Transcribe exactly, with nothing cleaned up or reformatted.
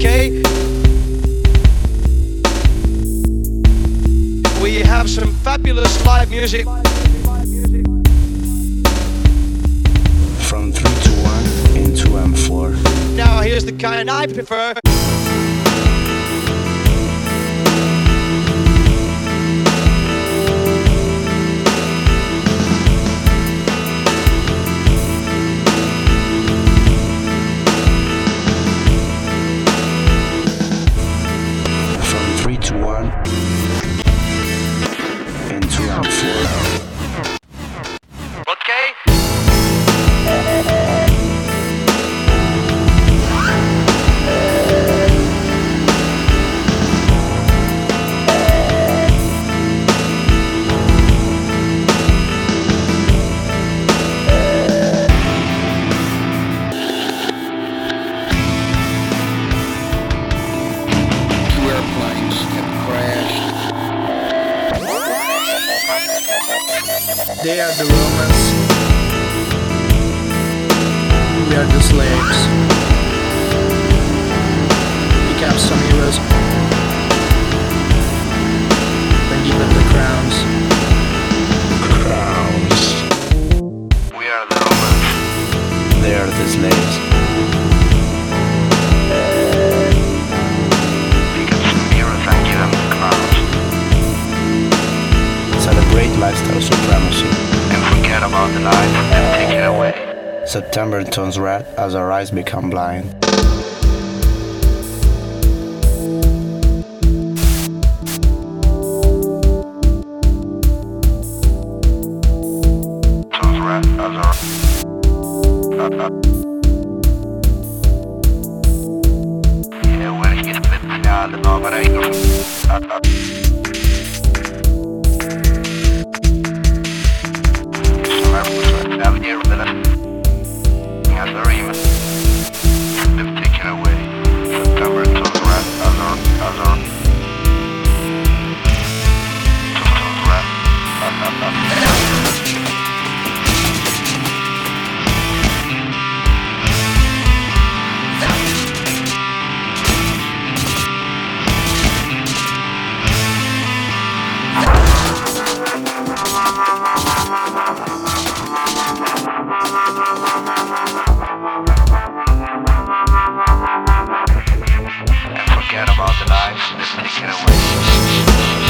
okay? We have some fabulous live music. From three to one into M four. Now here's the kind I prefer. From three to one into M four. Okay? Two airplanes have crashed. They are the Romans. We are the slaves. We have some heroes. They give them the crowns. Crowns. We are the Romans. They are the slaves. We get some heroes and give them the crowns. Celebrate lifestyle supremacy. And forget about the lies and take it away. September turns red as our eyes become blind. Turns red as our... Uh, uh. Yeah, when he gets bit, yeah, the dog, but I go. Uh, uh. So I was down here with it. Yeah, the Riemann. They've taken away. September turns red as our... as our... Turns red. Uh, uh, uh. And forget about the lives they've taken away.